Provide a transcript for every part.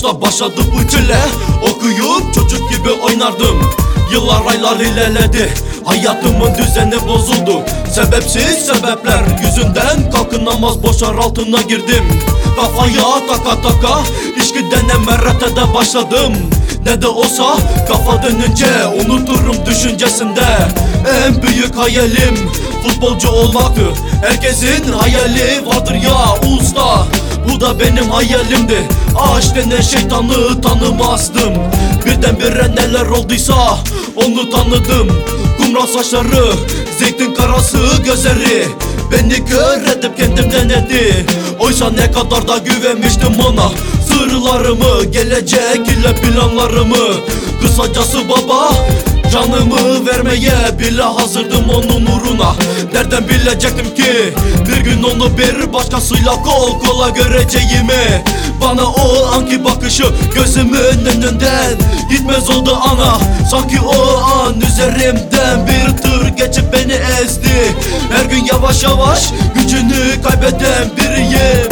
yaşta başladı bu çile. Okuyup çocuk gibi oynardım. Yıllar aylar ilerledi, hayatımın düzeni bozuldu. Sebepsiz sebepler yüzünden kalkınamaz boşar altına girdim. Kafaya taka taka içki deneme reddede başladım. Ne de olsa kafa dönünce unuturum düşüncesinde. En büyük hayalim futbolcu olmaktı. Herkesin hayali vardır ya usta. Bu da benim hayalimdi. Aşk denen şeytanı tanımazdım. Birdenbire neler olduysa onu tanıdım. Kumral saçları, zeytin karası gözleri beni kör edip kendimden etti. Oysa ne kadar da güvenmiştim ona. Sırlarımı, gelecek ile planlarımı. Kısacası baba, canımı vermeye bile hazırdım onun uğruna. Nereden bilecektim ki bir gün onu bir başkasıyla kol kola göreceğimi. Bana o anki bakışı gözümün önünden gitmez oldu ana. Sanki o an üzerimden bir tır geçip beni ezdi. Her gün yavaş yavaş gücünü kaybeden biriyim.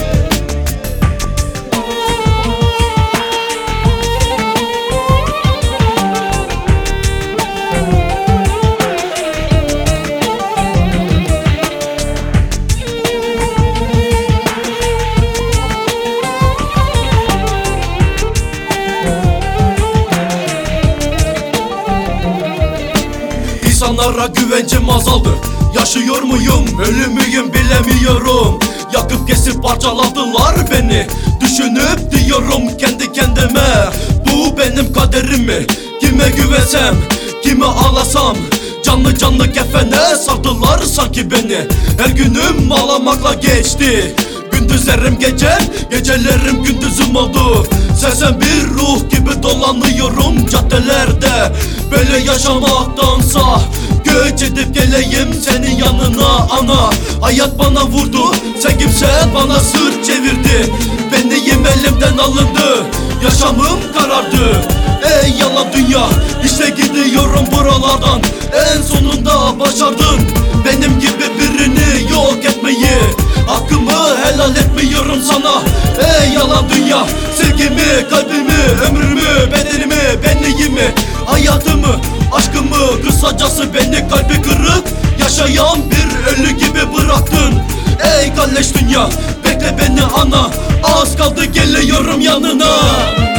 İnsanlara güvencim azaldı. Yaşıyor muyum, ölü müyüm bilemiyorum. Yakıp kesip parçaladılar beni. Düşünüp diyorum kendi kendime, bu benim kaderim mi? Kime güvensem, kime ağlasam? Canlı canlı kefene sardılar sanki beni. Her günüm ağlamakla geçti. Gündüzlerim gece, gecelerim gündüzüm oldu. Sen bir ruh gibi dolanıyorum caddelerde. Böyle yaşamaktansa göç edip geleyim senin yanına ana. Hayat bana vurdu, sen kimse bana sırt çevirdi. Benliğim elimden alındı, yaşamım karardı. Ey yalan dünya, işte gidiyorum buralardan. En sonunda başardın benim gibi birini yok etmeyi. Hakkımı helal etmiyorum sana. Ey yalan dünya, sevgimi, kalbimi, ömrümü, bedenimi, benliğimi, hayatımı, aşkımı, kısacası beni kalbi kırık yaşayan bir ölü gibi bıraktın. Ey kalleş dünya, bekle beni ana, az kaldı geliyorum yanına.